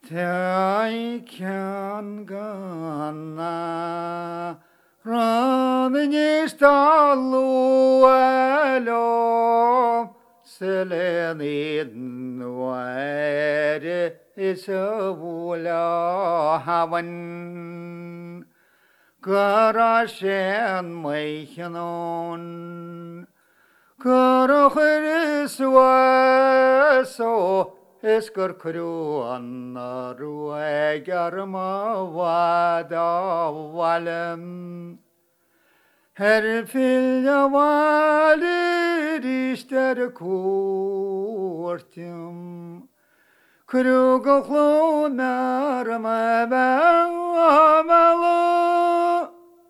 Teiken ganna Ranin istalu elo Selenid nuere isavula havan Karashen meichenon Karachiris waso Iskar kruan ruegarma vada valem Her filja valir ister kurtum Kruga klonar ma bamalı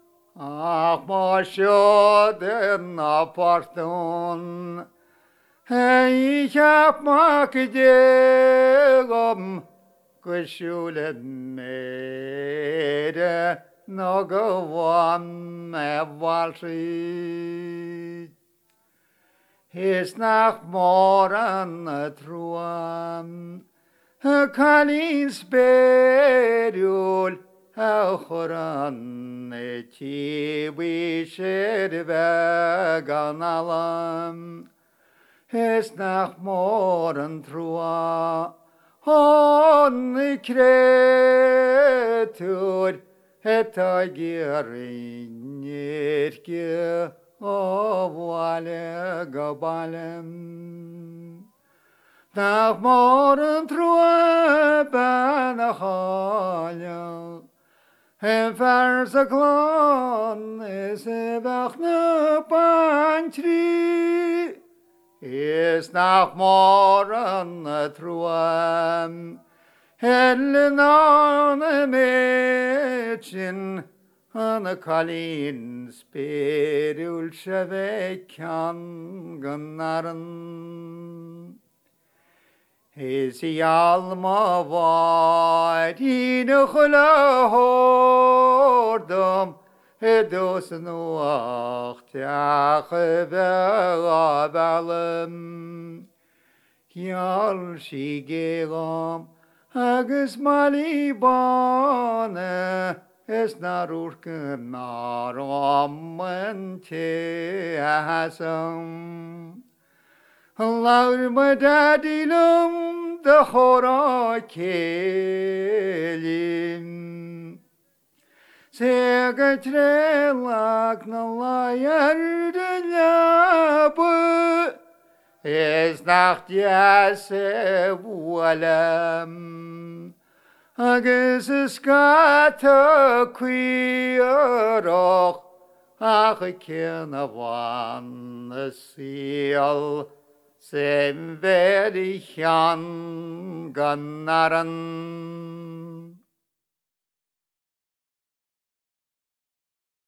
Akmaşaden apartun Hey yapmak diyorum Kuşulemere Nagavam evvalsi Hisnach moran truam Kalin speriul Ahoran eti vişer veganalam Hisnach moran trua On kretur Heta gerin erke Avale gabalem Nach moran trua bana halja En verse klan is vachne pantri Is nach morgen truam Hellen mädchen An kalin spirulse veckan gannaren Is I alma var I nukhla hordom Dos nuacht balem Yal shigegam agus malibane Es narurken naram te hasam Laur madadilum de hora kelim Segetrelak na layerdelabu Es nacht jase vualem Agus skata queeroch Ach ken van seal Sem verichan gannaran